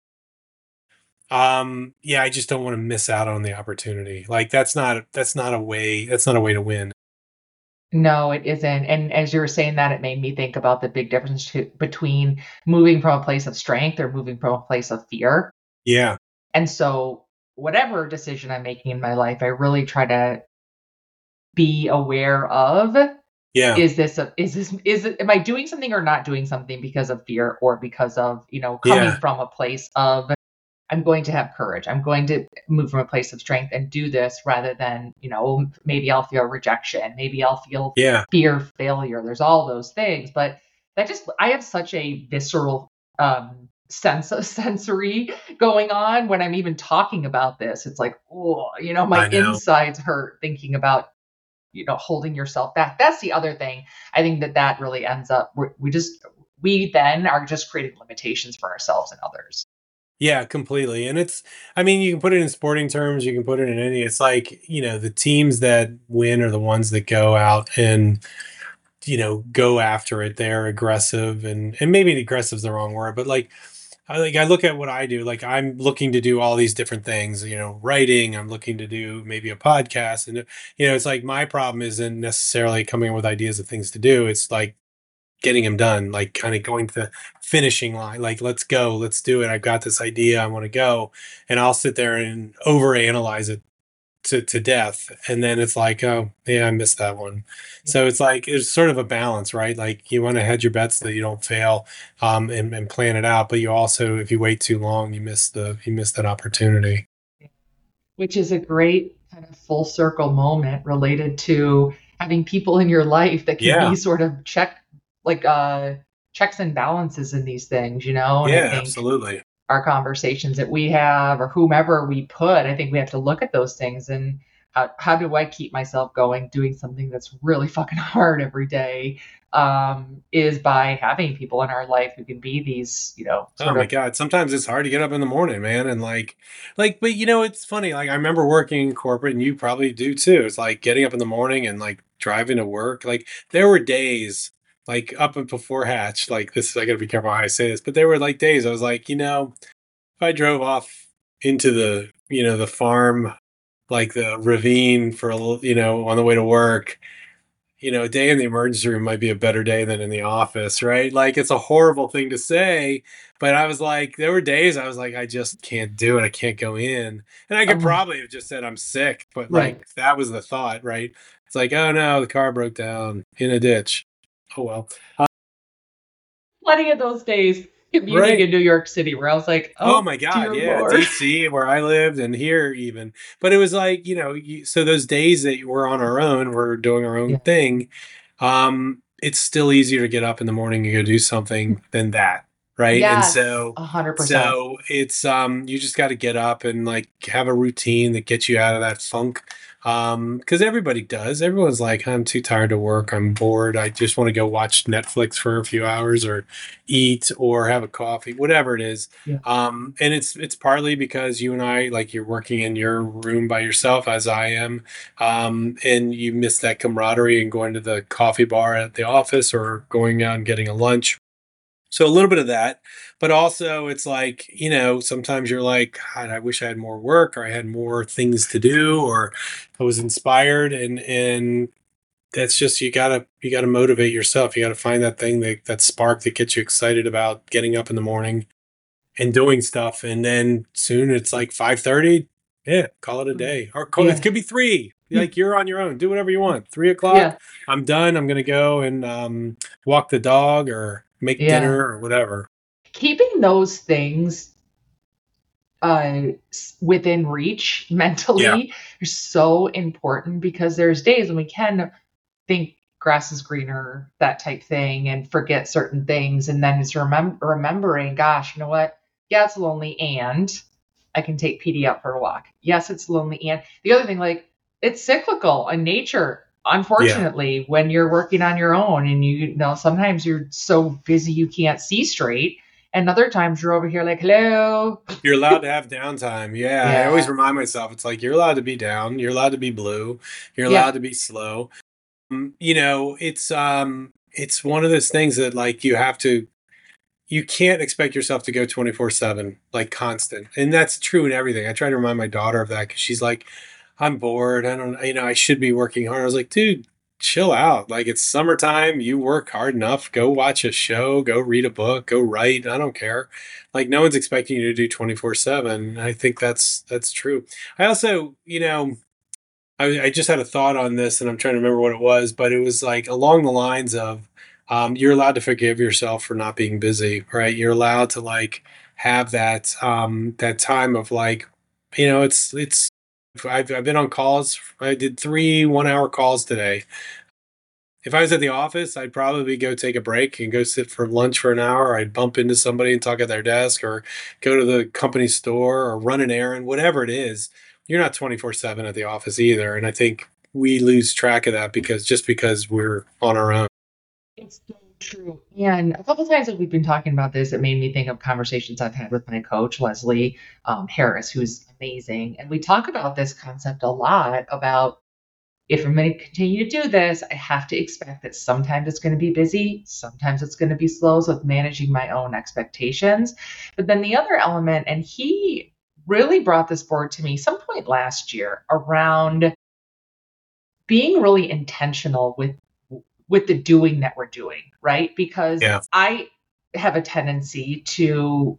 Um, yeah, I just don't want to miss out on the opportunity. Like that's not that's not a way that's not a way to win. No, it isn't. And as you were saying that, it made me think about the big difference to, between moving from a place of strength or moving from a place of fear. Yeah, And so, whatever decision I'm making in my life, I really try to be aware of, yeah, is this a, is this is it, am I doing something or not doing something because of fear or because of, you know, coming yeah, from a place of I'm going to have courage. I'm going to move from a place of strength and do this rather than, you know, maybe I'll feel rejection. Maybe I'll feel yeah, fear, failure. There's all those things. But that just, I have such a visceral um, sense of sensory going on when I'm even talking about this. It's like, oh, you know, my I know. insides hurt thinking about, you know, holding yourself back. That's the other thing. I think that that really ends up, we we just, we then are just creating limitations for ourselves and others. Yeah, completely. And it's, I mean, you can put it in sporting terms, you can put it in any, it's like, you know, the teams that win are the ones that go out and, you know, go after it. They're aggressive, and and maybe aggressive is the wrong word, but like I like I look at what I do, like I'm looking to do all these different things, you know, writing, I'm looking to do maybe a podcast, and you know, it's like my problem isn't necessarily coming up with ideas of things to do. It's like getting them done, like kind of going to the finishing line, like, let's go, let's do it. I've got this idea, I want to go. And I'll sit there and overanalyze it to, to death. And then it's like, oh, yeah, I missed that one. So it's like, it's sort of a balance, right? Like you want to hedge your bets so that you don't fail, um, and, and plan it out. But you also, if you wait too long, you miss the, you miss that opportunity. Which is a great kind of full circle moment related to having people in your life that can Yeah. be sort of check like uh checks and balances in these things, you know. And I Yeah, think absolutely. our conversations that we have or whomever we put, I think we have to look at those things and how, how do I keep myself going doing something that's really fucking hard every day, um, is by having people in our life who can be these, you know, Oh sort my of, God. Sometimes it's hard to get up in the morning, man. And like, like, but you know, it's funny. Like, I remember working in corporate, and you probably do too. It's like getting up in the morning and like driving to work. Like, there were days, like up and before Hatch, like this, I gotta be careful how I say this, but there were like days I was like, you know, if I drove off into the, you know, the farm, like the ravine for a little, you know, on the way to work, you know, a day in the emergency room might be a better day than in the office, right? Like it's a horrible thing to say, but I was like, there were days I was like, I just can't do it. I can't go in. And I could Oh, probably have just said I'm sick, but right. like that was the thought, right? It's like, oh no, the car broke down in a ditch. Oh well. Uh, Plenty of those days commuting right. in New York City where I was like, Oh oh, my God, dear yeah, Lord. D C, where I lived, and here even. But it was like, you know, you, so those days that we're on our own, we're doing our own Yeah. thing. Um, it's still easier to get up in the morning and go do something than that, right? And Yes, so, a hundred percent. so it's um, you just got to get up and like have a routine that gets you out of that funk. Um, because everybody does. Everyone's like, I'm too tired to work. I'm bored. I just want to go watch Netflix for a few hours or eat or have a coffee, whatever it is. Yeah. Um, and it's it's partly because you and I, like, you're working in your room by yourself, as I am, um, and you miss that camaraderie and going to the coffee bar at the office or going out and getting a lunch. So a little bit of that, but also it's like, you know, sometimes you're like, God, I wish I had more work or I had more things to do or I was inspired, and and that's just, you gotta you gotta motivate yourself. You gotta find that thing, that that spark that gets you excited about getting up in the morning and doing stuff. And then soon it's like five thirty. Yeah, call it a day. Or call, it Yeah. could be three. Like you're on your own. Do whatever you want. Three o'clock, Yeah. I'm done. I'm gonna go and um, walk the dog or make Yeah. dinner or whatever. Keeping those things uh s- within reach Yeah. mentally is so important because there's days when we can think grass is greener, that type thing, and forget certain things. And then it's remem- remembering, gosh, you know what? Yeah, it's lonely and I can take P D out for a walk. Yes, it's lonely. And the other thing, like, it's cyclical in nature. Yeah. Unfortunately, when you're working on your own and you, you know, sometimes you're so busy you can't see straight. And other times you're over here like, hello. You're allowed to have downtime. Yeah. I always Yeah. remind myself, it's like you're allowed to be down. You're allowed to be blue. You're Yeah. allowed to be slow. Um, you know, it's um it's one of those things that like you have to, you can't expect yourself to go twenty-four seven, like constant. And that's true in everything. I try to remind my daughter of that because she's like, I'm bored. I don't, you know, I should be working hard. I was like, dude, chill out. Like, it's summertime. You work hard enough. Go watch a show, go read a book, go write. I don't care. Like, no one's expecting you to do twenty-four seven. I think that's, that's true. I also, you know, I, I just had a thought on this and I'm trying to remember what it was, but it was like along the lines of, um, you're allowed to forgive yourself for not being busy, right? You're allowed to like have that um, that time of like, you know, it's it's. I've I've been on calls. I did three one hour calls today. If I was at the office, I'd probably go take a break and go sit for lunch for an hour. I'd bump into somebody and talk at their desk or go to the company store or run an errand, whatever it is. You're not twenty-four seven at the office either. And I think we lose track of that because just because we're on our own. It's so true. And a couple times that we've been talking about this, it made me think of conversations I've had with my coach, Leslie um, Harris, who's amazing. And we talk about this concept a lot about if I'm going to continue to do this, I have to expect that sometimes it's going to be busy, sometimes it's going to be slow. So it's managing my own expectations. But then the other element, and he really brought this forward to me some point last year around being really intentional with with the doing that we're doing, right? Because Yeah. I have a tendency to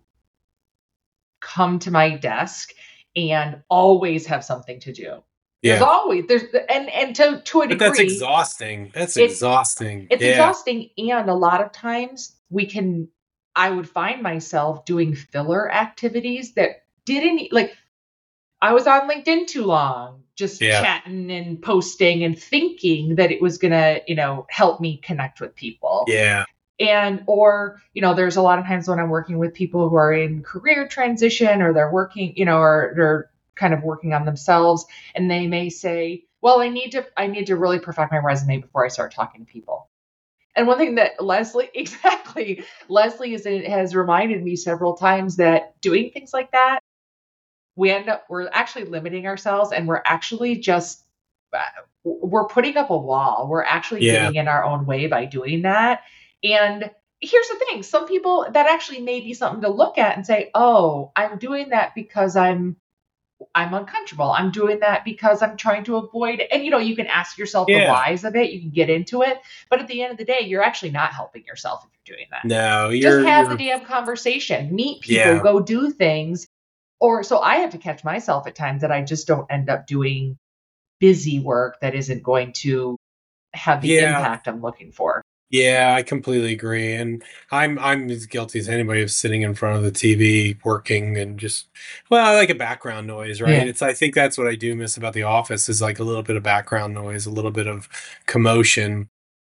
come to my desk and always have something to do. There's Yeah. always there's and and to to a But that's degree, exhausting. That's it exhausting. it's Yeah. exhausting, and a lot of times we can I would find myself doing filler activities that didn't like I was on LinkedIn too long, just Yeah. chatting and posting and thinking that it was going to, you know, help me connect with people. Yeah. And, or, you know, there's a lot of times when I'm working with people who are in career transition or they're working, you know, or they're kind of working on themselves and they may say, well, I need to, I need to really perfect my resume before I start talking to people. And one thing that Leslie, exactly, Leslie is, has reminded me several times that doing things like that, we end up we're actually limiting ourselves and we're actually just uh, we're putting up a wall. We're actually Yeah. getting in our own way by doing that. And here's the thing. Some people, that actually may be something to look at and say, oh, I'm doing that because I'm I'm uncomfortable. I'm doing that because I'm trying to avoid, and you know, you can ask yourself the Yeah. whys of it, you can get into it, but at the end of the day, you're actually not helping yourself if you're doing that. No, Just you're have the you're damn conversation, meet people, yeah. go do things. Or so I have to catch myself at times that I just don't end up doing busy work that isn't going to have the Yeah. impact I'm looking for. Yeah, I completely agree. And I'm I'm as guilty as anybody of sitting in front of the T V working and just well, I like a background noise, right? Yeah. It's I think that's what I do miss about the office is like a little bit of background noise, a little bit of commotion.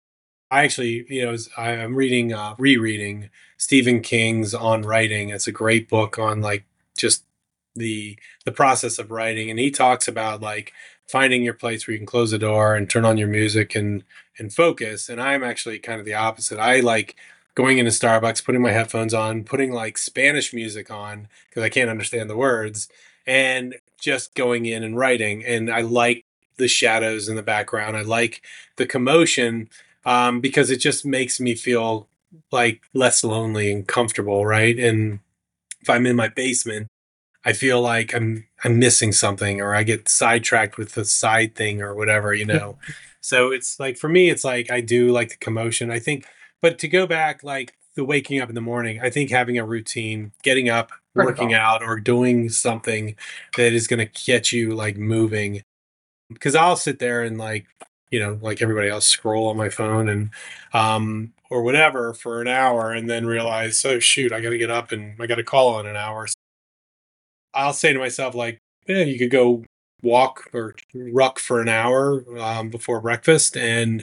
I actually, you know, is- I, I'm reading, uh, rereading Stephen King's On Writing. It's a great book on like just the the process of writing, and he talks about like finding your place where you can close the door and turn on your music and and focus. And I'm actually kind of the opposite. I like going into Starbucks, putting my headphones on, putting like Spanish music on because I can't understand the words, and just going in and writing. And I like the shadows in the background. I like the commotion um, because it just makes me feel like less lonely and comfortable, right? And if I'm in my basement, I feel like I'm I'm missing something, or I get sidetracked with the side thing or whatever, you Yeah. know. So it's like for me, it's like I do like the commotion. I think, but to go back, like the waking up in the morning, I think having a routine, getting up, working Critical. out, or doing something that is going to get you like moving because I'll sit there and like, you know, like everybody else, scroll on my phone and um or whatever for an hour, and then realize, oh shoot, I got to get up and I got a call in an hour. So I'll say to myself, like, yeah, you could go walk or ruck for an hour um, before breakfast, and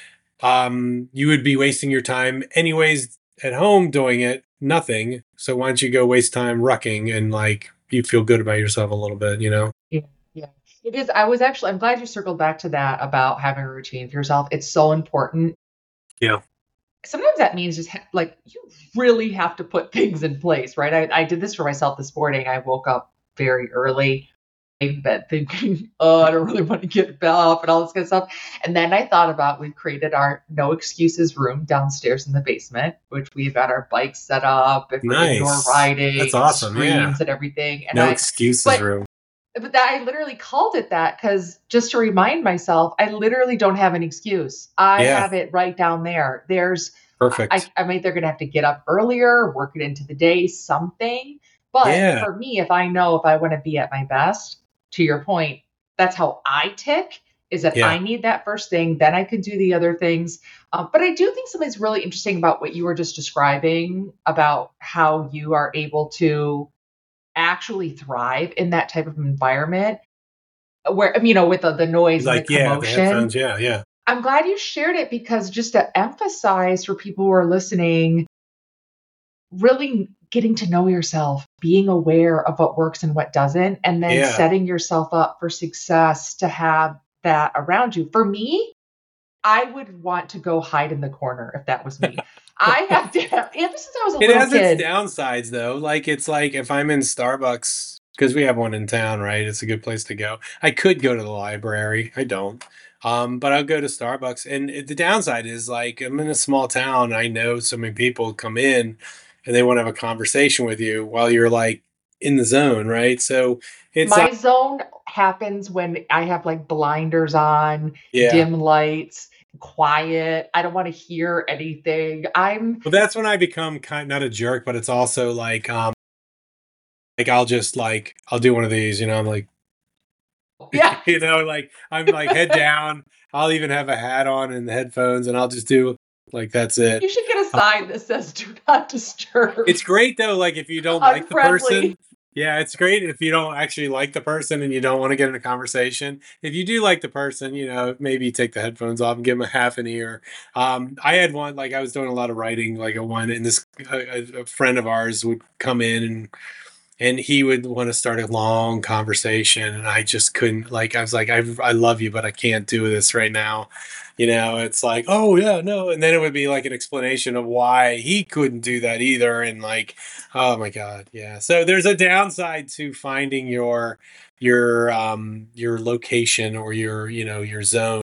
um, you would be wasting your time anyways at home doing it, nothing. So why don't you go waste time rucking and like you feel good about yourself a little bit, you know? Yeah, yeah. It is. I was actually, I'm glad you circled back to that about having a routine for yourself. It's so important. Yeah. Sometimes that means just ha- like you really have to put things in place, right? I, I did this for myself this morning. I woke up very early in bed thinking, oh, I don't really want to get up and all this kind of stuff. And then I thought about we've created our no excuses room downstairs in the basement, which we've got our bikes set up and for indoor Nice. That's riding and awesome. Yeah. screens and everything. And No I, excuses but room. but that I literally called it that because just to remind myself, I literally don't have an excuse. I Yeah. have it right down there. There's, I, Perfect. I'm either going to have to get up earlier, work it into the day, something. But Yeah. for me, if I know if I want to be at my best, to your point, that's how I tick. Is that Yeah. I need that first thing, then I can do the other things. Um, but I do think something's really interesting about what you were just describing about how you are able to actually thrive in that type of environment where you know with the, the noise and the Like, yeah, the commotion. headphones. Yeah. Yeah. I'm glad you shared it because just to emphasize for people who are listening, really getting to know yourself, being aware of what works and what doesn't, and then Yeah. setting yourself up for success to have that around you. For me, I would want to go hide in the corner if that was me. I have to, ever since I was a It little has its kid. downsides though. Like it's like if I'm in Starbucks because we have one in town, right? It's a good place to go. I could go to the library. I don't. Um, but I'll go to Starbucks. And it- the downside is like I'm in a small town. I know so many people come in and they want to have a conversation with you while you're like in the zone, right? So it's uh, My zone happens when I have like blinders on, yeah. dim lights, quiet. I don't want to hear anything. I'm Well, that's when I become kind not a jerk, but it's also like um like I'll just like I'll do one of these, you know, I'm like yeah. you know, like I'm like head down. I'll even have a hat on and the headphones, and I'll just do like that's it. You should get a Uh, sign that says "Do not disturb." It's great though, like if you don't like the Unfriendly. person. Yeah, it's great if you don't actually like the person and you don't want to get in a conversation. If you do like the person, you know, maybe take the headphones off and give them a half an ear. Um, I had one like I was doing a lot of writing, like a one, and this a, a friend of ours would come in and and he would want to start a long conversation and I just couldn't like I was like I I love you but I can't do this right now. You know, it's like, "Oh yeah, no." And then it would be like an explanation of why he couldn't do that either and like, oh my god, yeah. So there's a downside to finding your your um your location or your, you know, your zone.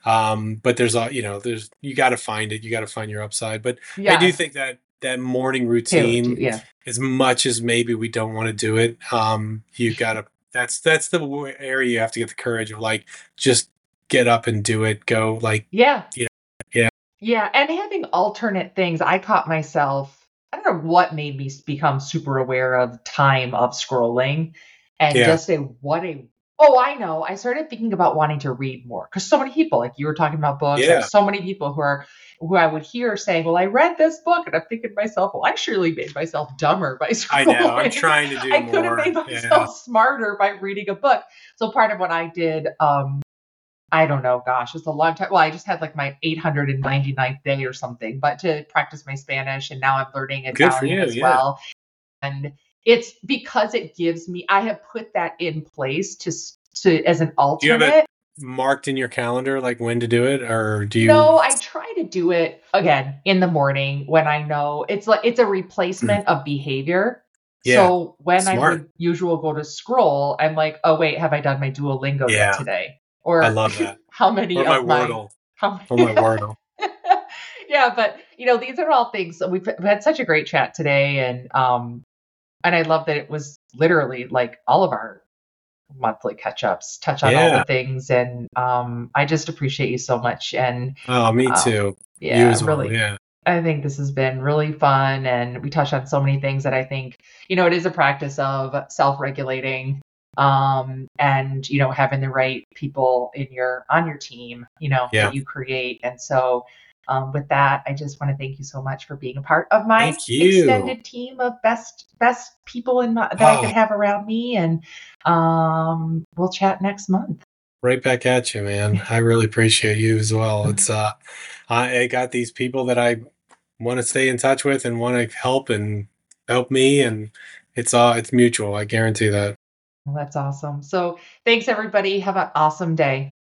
Um, but there's a, you know, there's, you got to find it. You got to find your upside. But I do Yes, think that that morning tailored to routine, yeah. as much as maybe we don't want to do it, um, you got to, that's, that's the w- area you have to get the courage of like, just get up and do it. Go like, Yeah. you know, yeah, Yeah, and having alternate things, I caught myself I don't know what made me s become super aware of time of scrolling and yeah, just a what a oh, I know, I started thinking about wanting to read more because so many people, like you were talking about books, I have yeah. so many people who are who I would hear saying, "Well, I read this book," and I'm thinking to myself, "Well, I surely made myself dumber by I know. I'm scrolling. trying to do I could have made more. Yeah. myself smarter by reading a book." So part of what I did, um I don't know, gosh, it's a long time. Well, I just had like my eight hundred ninety-ninth day or something, but to practice my Spanish, and now I'm learning Good for Italian you. as Yeah. well. And it's because it gives me, I have put that in place to, s- to as an Do you have it alternate. marked in your calendar, like when to do it, or do you? No, I try to do it again in the morning when I know it's like it's a replacement of behavior. Yeah. So when I Smart. would usual go to scroll, I'm like, oh wait, have I done my Duolingo yet Yeah. today? I Or love that. how many Or my of my Wordle. how Or my many Wordle. yeah, but you know, these are all things that we've, we've had such a great chat today, and um, and I love that it was literally like all of our monthly catch ups touch on all the Yeah. things, and um, I just appreciate you so much, and Oh, me um, too. You yeah, as well. really. Yeah. I think this has been really fun, and we touched on so many things that I think, you know, it is a practice of self-regulating, um, and you know, having the right people in your on your team, you know, that Yeah. you create. And so, um, with that, I just want to thank you so much for being a part of my Thank you. extended team of best best people in my, that I could Oh, have around me, and um, we'll chat next month. right back at you, man. I really appreciate you as well. It's uh, I, I got these people that I want to stay in touch with and want to help and help me, and it's uh, it's mutual. I guarantee that. Well, that's awesome. So, thanks everybody. Have an awesome day.